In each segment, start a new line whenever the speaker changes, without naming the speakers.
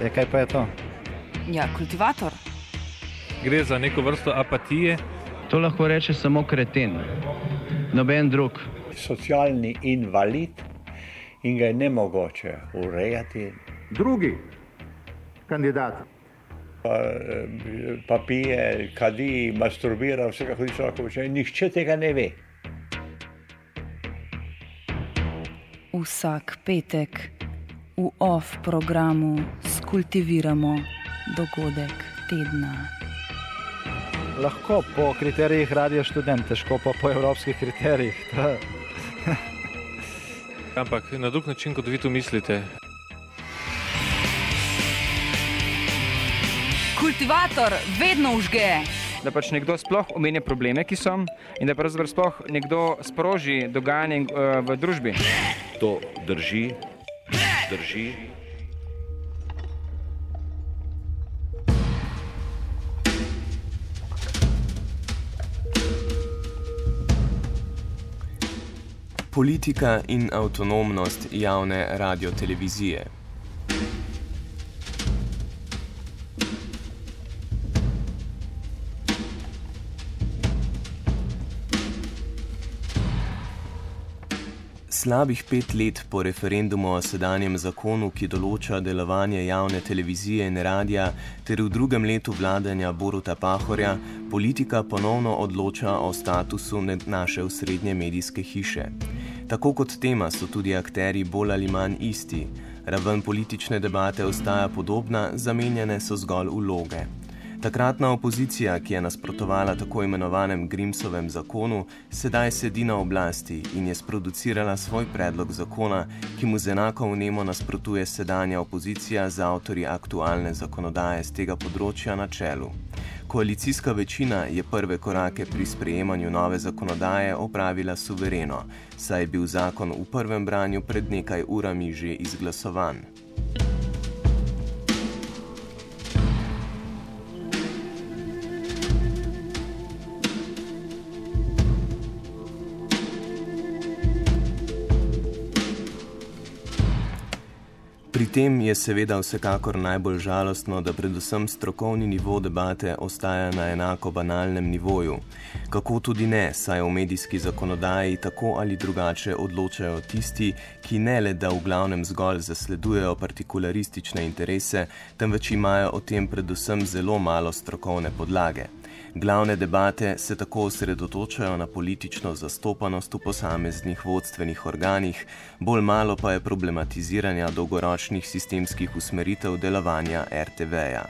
Veste, kaj pa je to?
Ja, kultivator.
Gre za neko vrsto apatije.
To lahko reče samo kreten, noben drug.
Socialni invalid in ga je nemogoče urejati.
Drugi kandidat.
Pa pije, kadi, masturbira, vse kako človek počne. Nihče tega ne ve.
Vsak petek v OFF programu skultiviramo dogodek tedna.
Lahko po kriterijih Radio Študent, težko pa po evropskih kriterijih.
Ampak na drug način, kot vi to mislite.
Kultivator vedno užge.
Da pač nekdo sploh omenja probleme, ki so, in da pravzaprav sploh nekdo sproži dogajanje v družbi.
To drži.
Politika in avtonomnost javne radiotelevizije. Slabih 5 let po referendumu o sedanjem zakonu, ki določa delovanje javne televizije in radia, ter v drugem letu vladanja Boruta Pahorja, politika ponovno odloča o statusu naše osrednje medijske hiše. Tako kot tema so tudi akterji bolj ali manj isti. Raven politične debate ostaja podobna, zamenjane so zgolj vloge. Takratna opozicija, ki je nasprotovala tako imenovanem Grimsovem zakonu, sedaj sedi na oblasti in je sproducirala svoj predlog zakona, ki mu z enako vnemo nasprotuje sedanja opozicija z avtorji aktualne zakonodaje z tega področja na čelu. Koalicijska večina je prve korake pri sprejemanju nove zakonodaje opravila suvereno, saj je bil zakon v prvem branju pred nekaj urami že izglasovan. Pri tem je seveda vsekakor najbolj žalostno, da predvsem strokovni nivo debate ostaja na enako banalnem nivoju. Kako tudi ne, saj o medijski zakonodaji tako ali drugače odločajo tisti, ki ne le da v glavnem zgolj zasledujejo partikularistične interese, temveč imajo o tem predvsem zelo malo strokovne podlage. Glavne debate se tako osredotočajo na politično zastopanost v posameznih vodstvenih organih, bolj malo pa je problematiziranja dolgoročnih sistemskih usmeritev delovanja RTV-ja.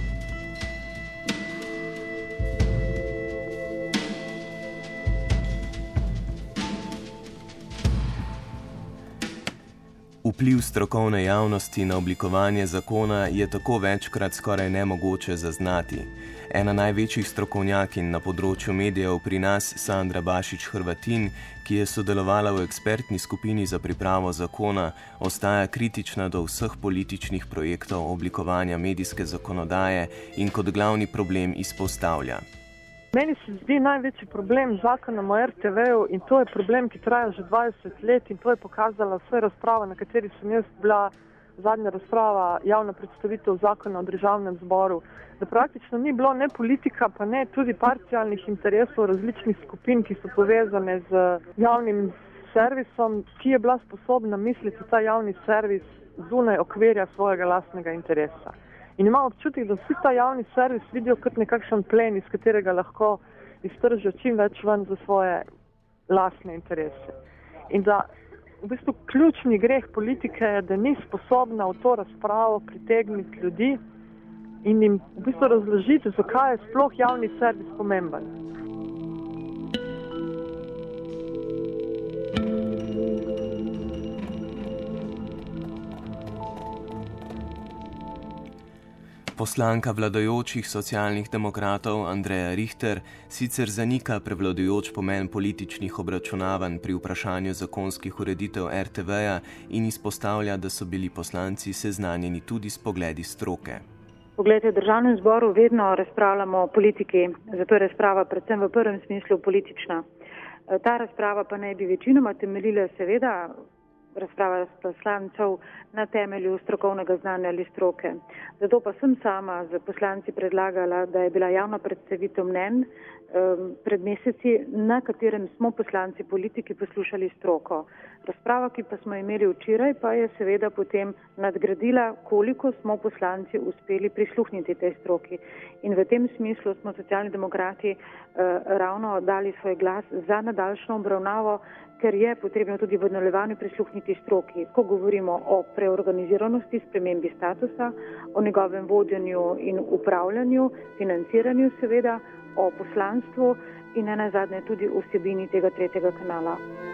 Vpliv strokovne javnosti na oblikovanje zakona je tako večkrat skoraj nemogoče zaznati. Ena največjih strokovnjakinj na področju medijev pri nas, Sandra Bašić Hrvatin, ki je sodelovala v ekspertni skupini za pripravo zakona, ostaja kritična do vseh političnih projektov oblikovanja medijske zakonodaje in kot glavni problem izpostavlja.
Meni se zdi največji problem z zakonom o RTV-ju in to je problem, ki traja že 20 let in to je pokazala vse razprava, na kateri sem jaz bila zadnja razprava, javna predstavitev zakona o državnem zboru, da praktično ni bilo ne politika, pa ne tudi parcialnih interesov različnih skupin, ki so povezane z javnim servisom, ki je bila sposobna misliti ta javni servis zunaj okvirja svojega lastnega interesa. In imam občutek, da vsi ta javni servis vidijo kot nekakšen plen, iz katerega lahko iztržijo čim več ven za svoje lastne interese. In da v bistvu ključni greh politike je, da ni sposobna v to razpravo pritegniti ljudi in jim v bistvu razložiti, zakaj je sploh javni servis pomemben.
Poslanka vladajočih socialnih demokratov Andreja Richter sicer zanika prevladujoč pomen političnih obračunavanj pri vprašanju zakonskih ureditev RTV-ja in izpostavlja, da so bili poslanci seznanjeni tudi s pogledi stroke.
Poglejte, v državnem zboru vedno razpravljamo o politiki, zato je razprava predvsem v prvem smislu politična. Ta razprava pa naj bi večinoma temeljila seveda razprava poslancev na temelju strokovnega znanja ali stroke. Zato pa sem sama z poslanci predlagala, da je bila javna predstavitev mnenj pred meseci, na katerem smo poslanci politiki poslušali stroko. Razprava, ki pa smo imeli včeraj, pa je seveda potem nadgradila, koliko smo poslanci uspeli prisluhniti tej stroki. In v tem smislu smo Socialni demokrati ravno dali svoj glas za nadaljšnjo obravnavo, ker je potrebno tudi v nadaljevanju prisluhniti stroki, ko govorimo o preorganiziranosti, spremembi statusa, o njegovem vodenju in upravljanju, financiranju seveda, o poslanstvu in nenazadnje tudi o vsebini tega tretjega kanala.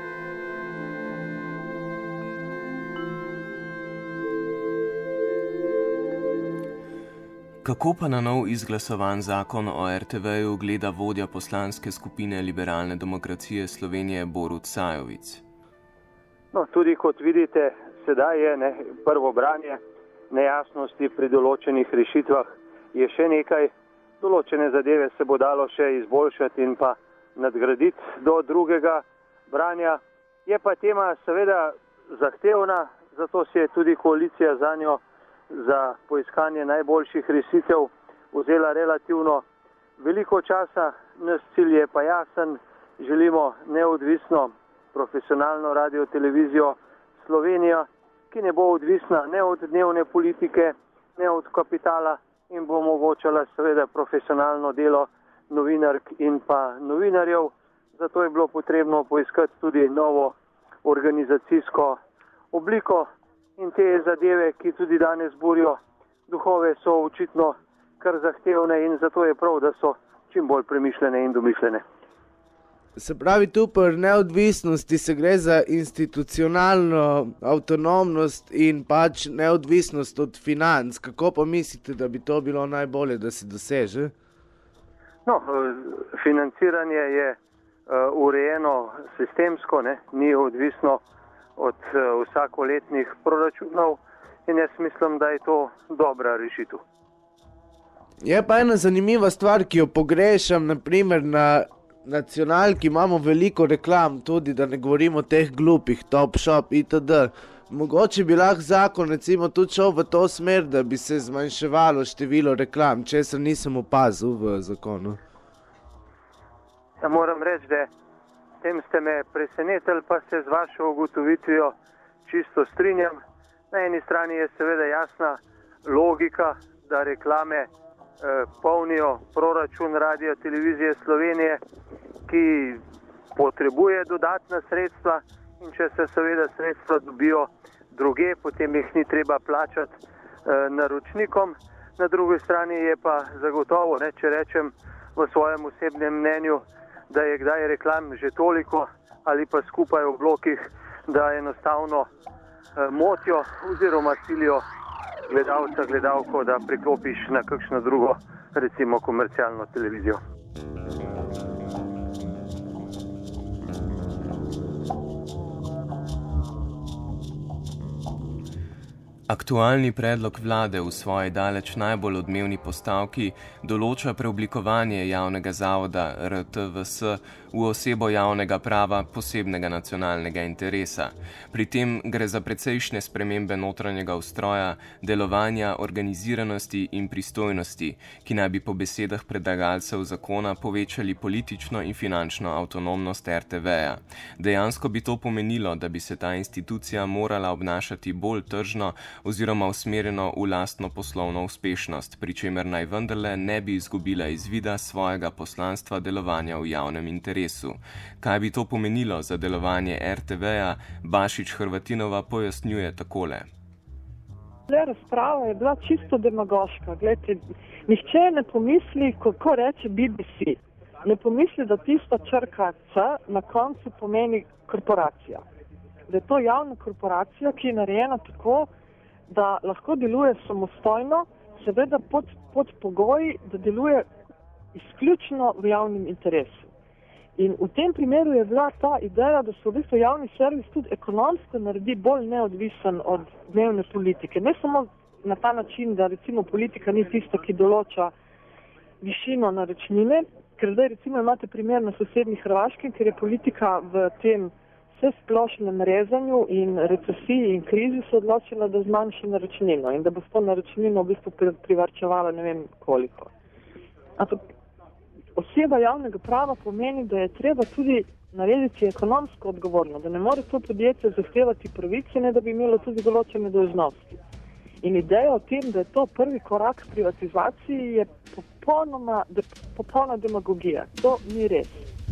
Kako pa na nov izglasovan zakon o RTV-ju gleda vodja poslanske skupine Liberalne demokracije Slovenije Borut Sajovic?
No, tudi kot vidite, sedaj je prvo branje, nejasnosti pri določenih rešitvah je še nekaj, določene zadeve se bo dalo še izboljšati in pa nadgraditi do drugega branja. Je pa tema seveda zahtevna, zato si je tudi koalicija za njo za poiskanje najboljših rešitev vzela relativno veliko časa. Naš cilj je pa jasen, želimo neodvisno profesionalno radio-televizijo Slovenija, ki ne bo odvisna ne od dnevne politike, ne od kapitala in bo omogočala seveda profesionalno delo novinark in pa novinarjev. Zato je bilo potrebno poiskati tudi novo organizacijsko obliko. In te zadeve, ki tudi danes burijo duhove, so očitno kar zahtevne in zato je prav, da so čim bolj premišljene in domišljene.
Se pravi, tu pri neodvisnosti se gre za institucionalno avtonomnost in pač neodvisnost od financ. Kako pa mislite, da bi to bilo najbolje, da se doseže?
No, financiranje je urejeno sistemsko, ni odvisno od vsakoletnih proračunov in jaz mislim, da je to dobra rešitev.
Je pa ena zanimiva stvar, ki jo pogrešam, naprimer na nacionalki imamo veliko reklam, tudi da ne govorimo o teh glupih, Top Shop itd. Mogoče bi lahko zakon recimo tudi šel v to smer, da bi se zmanjševalo število reklam, česar nisem opazil v zakonu.
Ja, moram reči, da tem ste me presenetili, pa se z vašo ugotovitvijo čisto strinjam. Na eni strani je seveda jasna logika, da reklame polnijo proračun Radio Televizije Slovenije, ki potrebuje dodatna sredstva in če se seveda sredstva dobijo druge, potem jih ni treba plačati naročnikom. Na drugi strani je pa zagotovo, če rečem v svojem osebnem mnenju, da je kdaj reklam že toliko ali pa skupaj v blokih, da enostavno motijo oziroma silijo gledalca, gledalko, da priklopiš na kakšno drugo, recimo komercialno televizijo.
Aktualni predlog vlade v svoji daleč najbolj odmevni postavki določa preoblikovanje javnega zavoda RTVS v osebo javnega prava posebnega nacionalnega interesa. Pri tem gre za precejšnje spremembe notranjega ustroja, delovanja, organiziranosti in pristojnosti, ki naj bi po besedah predlagalcev zakona povečali politično in finančno avtonomnost RTV-ja. Dejansko bi to pomenilo, da bi se ta institucija morala obnašati bolj tržno oziroma usmerjeno v lastno poslovno uspešnost, pri čemer naj vendarle ne bi izgubila iz vida svojega poslanstva delovanja v javnem interesu. Kaj bi to pomenilo za delovanje RTV-ja, Bašič Hrvatinova pojasnjuje takole.
Razprava je bila čisto demagoška. Glejte, nihče ne pomisli, kako reče BBC. Ne pomisli, da tista črka C na koncu pomeni korporacija. Da je to javna korporacija, ki je narejena tako, da lahko deluje samostojno, seveda pod pogoji, da deluje izključno v javnem interesu. In v tem primeru je bila ta ideja, da se v bistvu javni servis tudi ekonomsko naredi bolj neodvisen od dnevne politike. Ne samo na ta način, da recimo politika ni tista, ki določa višino naročnine, ker zdaj recimo imate primer na sosednji Hrvaški, ker je politika v tem vse splošnem rezanju in recesiji in krizi se odločila, da zmanjša naročnino in da bo s to naročnino v bistvu privarčevala ne vem koliko. Ampak oseba javnega prava pomeni, da je treba tudi narediti ekonomsko odgovorno, da ne more to podjetje zahtevati pravice, ne da bi imelo tudi določene dolžnosti. In ideja o tem, da je to prvi korak k privatizaciji, je popolna demagogija. To ni res.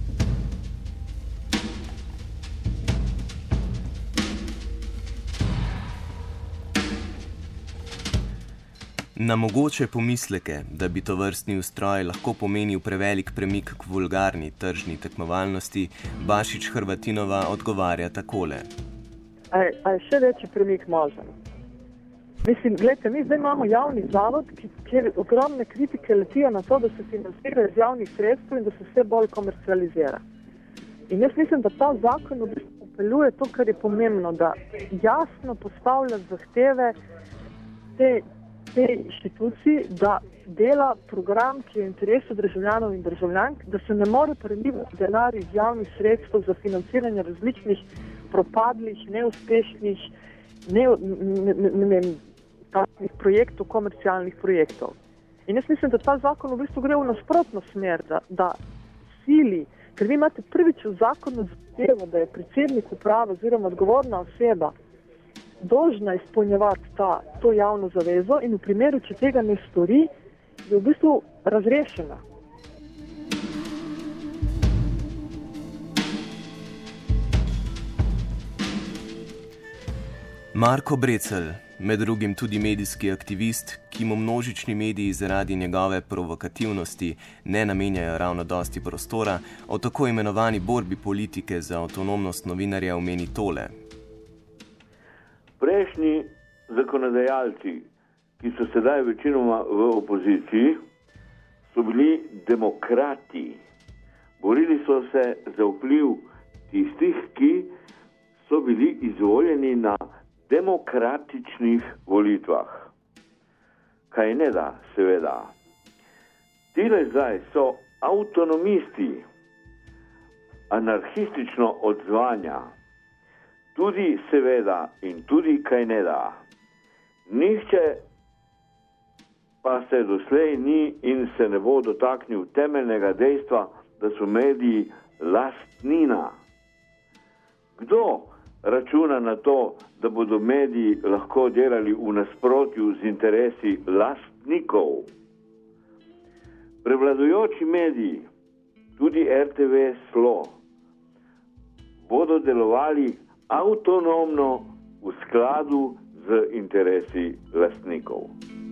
Na mogoče pomisleke, da bi to vrstni ustroj lahko pomenil prevelik premik k vulgarni tržni tekmovalnosti, Bašič Hrvatinova odgovarja takole.
A je še večji premik možen? Mislim, gledajte, mi zdaj imamo javni zavod, kjer ogromne kritike letijo na to, da se financira iz javnih sredstev in da se vse bolj komercializira. In jaz mislim, da ta zakon v bistvu upeljuje to, kar je pomembno, da jasno postavlja zahteve te inštituciji, da dela program, ki je v interesu državljanov in državljank, da se ne more prelivati denar iz javnih sredstev za financiranje različnih propadlih, neuspešnih, takšnih projektov, komercialnih projektov. In jaz mislim, da ta zakon v bistvu gre v nasprotno smer, da sili, ker vi imate prvič v zakonu zahtevo, da je predsednik uprave oziroma odgovorna oseba dolžna izpolnjevati to javno zavezo in v primeru, če tega ne stori, je v bistvu razrešena.
Marko Brecelj, med drugim tudi medijski aktivist, ki mu množični mediji zaradi njegove provokativnosti ne namenjajo ravno dosti prostora, o tako imenovani borbi politike za avtonomnost novinarja omeni tole.
Prejšnji zakonodajalci, ki so sedaj večinoma v opoziciji, so bili demokrati. Borili so se za vpliv tistih, ki so bili izvoljeni na demokratičnih volitvah. Kaj ne da, seveda. Tile zdaj so avtonomisti, anarhistično odzvanja, tudi seveda in tudi kaj ne da. Nihče pa se doslej ni in se ne bo dotaknil temeljnega dejstva, da so mediji lastnina. Kdo računa na to, da bodo mediji lahko delali v nasprotju z interesi lastnikov? Prevladujoči mediji, tudi RTV Slo, bodo delovali avtonomno v skladu z interesi lastnikov.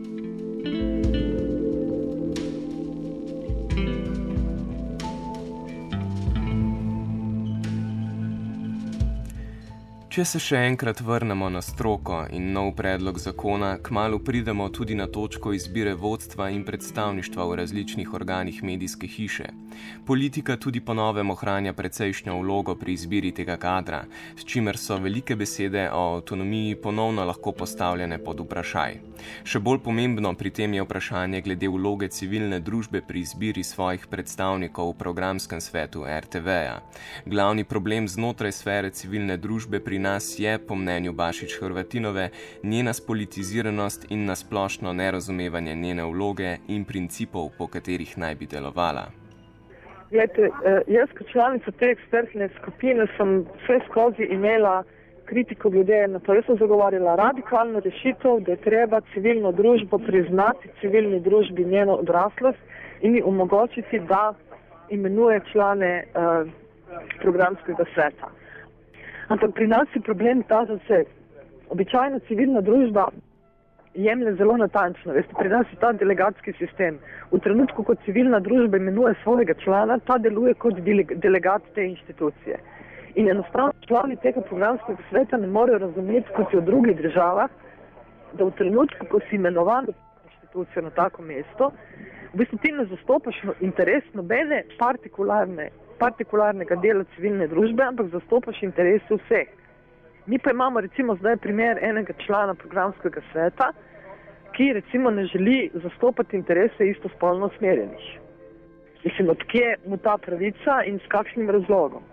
Če se še enkrat vrnemo na stroko in nov predlog zakona, kmalu pridemo tudi na točko izbire vodstva in predstavništva v različnih organih medijske hiše. Politika tudi po novem ohranja precejšnjo vlogo pri izbiri tega kadra, s čimer so velike besede o avtonomiji ponovno lahko postavljene pod vprašaj. Še bolj pomembno pri tem je vprašanje glede vloge civilne družbe pri izbiri svojih predstavnikov v programskem svetu RTV-ja. Glavni problem znotraj sfere civilne družbe pri nas je, po mnenju Bašič Hrvatinove, njena spolitiziranost in nasplošno nerazumevanje njene vloge in principov, po katerih naj bi delovala.
Glejte, jaz kot članica te ekspertne skupine sem vse skozi imela kritiko glede na to. Jaz sem zagovarjala radikalno rešitev, da je treba civilno družbo priznati, civilni družbi njeno odraslost in ji omogočiti, da imenuje člane programskega sveta. Ampak pri nas je problem ta, da se običajno civilna družba jemlje zelo natančno. Veste, pri nas je ta delegatski sistem. V trenutku, ko civilna družba imenuje svojega člana, ta deluje kot delegat te inštitucije. In enostavno člani tega programskega sveta ne morejo razumeti, kot je v drugih državah, da v trenutku, ko si imenovan v inštitucijo na tako mesto, v bistvu ti ne zastopaš interes nobene partikularnega dela civilne družbe, ampak zastopaš interese vseh. Mi pa imamo recimo zdaj primer enega člana programskega sveta, ki recimo ne želi zastopati interese istospolno usmerjenih. Mislim, odkje mu ta pravica in s kakšnim razlogom.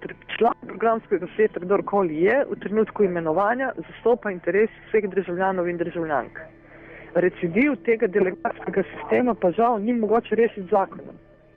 član programskega sveta, kdorkoli je, v trenutku imenovanja zastopa interes vseh državljanov in državljank. Recidiv tega delegatskega sistema pa žal ni mogoče rešiti zakonom.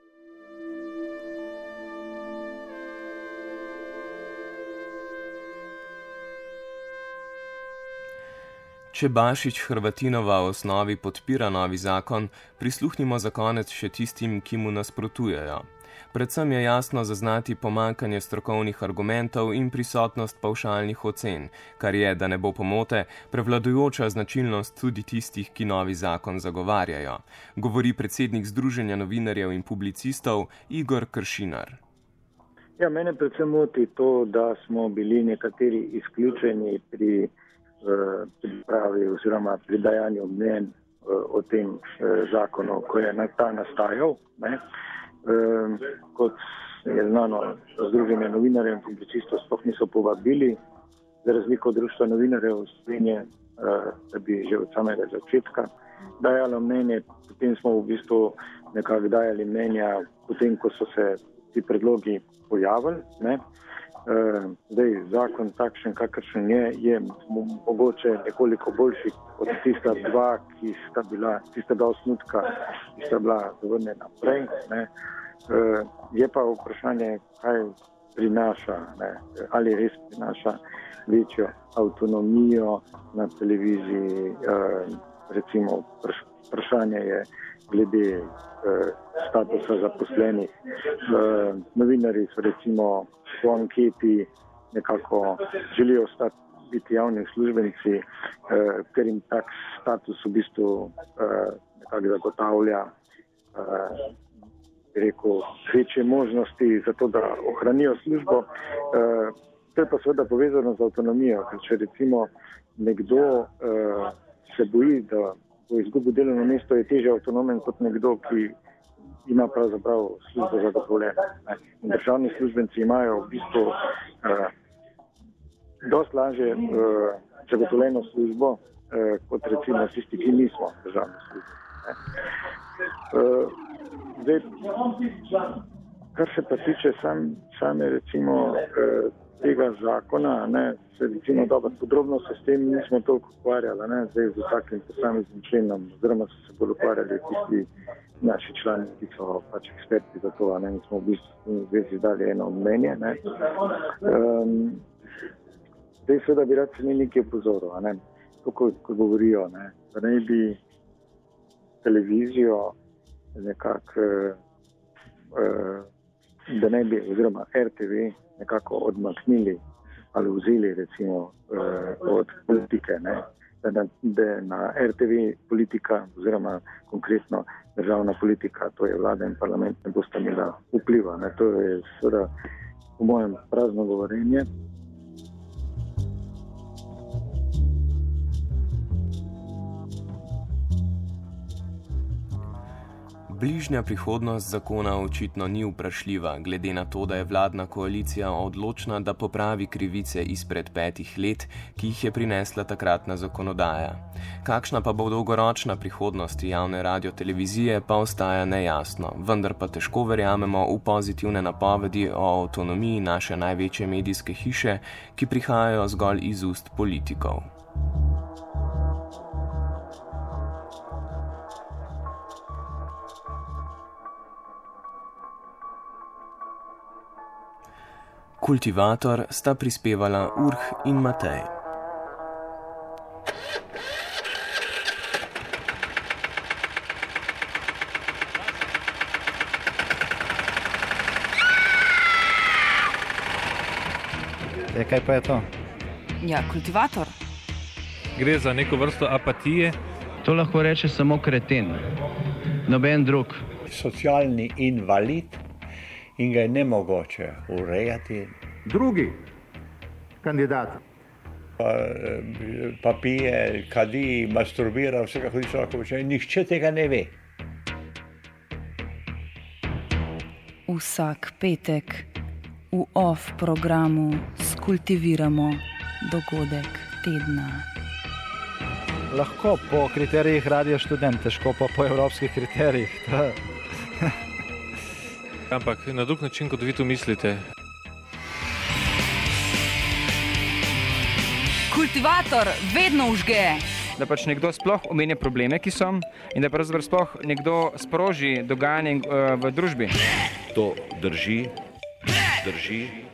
Če Bašić Hrvatinova v osnovi podpira novi zakon, prisluhnimo za konec še tistim, ki mu nasprotujejo. Predvsem je jasno zaznati pomanjkanje strokovnih argumentov in prisotnost pavšalnih ocen, kar je, da ne bo pomote, prevladujoča značilnost tudi tistih, ki novi zakon zagovarjajo, govori predsednik Združenja novinarjev in publicistov Igor Kršinar.
Ja, mene predvsem moti to, da smo bili nekateri izključeni pri pripravi oziroma pri dajanju mnenj o tem zakonu, ko je ta nastajal. Kot je znano, Združenje novinarjev in publicistov sploh niso povabili, za razliko od Društva novinarjev Slovenije, da bi že od samega začetka dajalo mnenje. Potem smo v bistvu nekako dajali mnenja, potem ko so se ti predlogi pojavili. Zdaj, zakon takšen, kakršen je mogoče nekoliko boljši od tista dva, tista dva osnutka, ki sta bila zavrnjena prej. Je pa vprašanje, kaj prinaša, ali res prinaša večjo avtonomijo na televiziji. Recimo, vprašanje je glede statusa zaposlenih. Novinarji so recimo po anketi nekako želijo biti javni uslužbenci, ker jim tak status v bistvu nekako zagotavlja večje možnosti za to, da ohranijo službo. To je pa seveda povezano z avtonomijo, ker če recimo nekdo se boji, da bo izgubil delovno mesto, je težje avtonomen kot nekdo, ki ima pravzaprav službo zagotovljeno. Državni službenci imajo v bistvu dosti lažje zagotovljeno službo, kot recimo tisti, ki nismo državni službenci. Kar se pa tiče same recimo tega zakona, se recimo dobro podrobno se s tem nismo toliko ukvarjali, zdaj z vsakim posameznim členom, oziroma so se bolj ukvarjali tisti naši člani, ki so pač eksperti za to, in smo v bistvu v zvezi dali eno mnenje. Zdaj seveda bi rad se nekaj opozoril, ko govorijo, da ne bi televizijo nekako, da ne bi, oziroma RTV nekako odmaknili ali vzeli recimo od politike, da na RTV politika oziroma konkretno državna politika, to je vlada in parlament, ne bosta imela vpliva. To je seveda po mojem prazno govorenje.
Bližnja prihodnost zakona očitno ni vprašljiva, glede na to, da je vladna koalicija odločna, da popravi krivice izpred 5 let, ki jih je prinesla takratna zakonodaja. Kakšna pa bo dolgoročna prihodnost javne radiotelevizije, pa ostaja nejasno, vendar pa težko verjamemo v pozitivne napovedi o avtonomiji naše največje medijske hiše, ki prihajajo zgolj iz ust politikov. Kultivator sta prispevala Urh in Matej.
Kaj pa je to?
Ja, kultivator.
Gre za neko vrsto apatije.
To lahko reče samo kreten, noben drug.
Socialni invalid in ga je nemogoče urejati.
Drugi kandidat.
Pa pije, kadi, masturbira, vsega hodi človeka počne. Nihče tega ne ve.
Vsak petek v OFF programu skultiviramo dogodek tedna.
Lahko po kriterijih Radio Študent, težko pa po evropskih kriterijih.
Ampak na drug način, kot vi to mislite.
Kultivator vedno užge.
Da pač nekdo sploh omenja probleme, ki so, in da pravzaprav sploh nekdo sproži dogajanje v družbi.
To drži.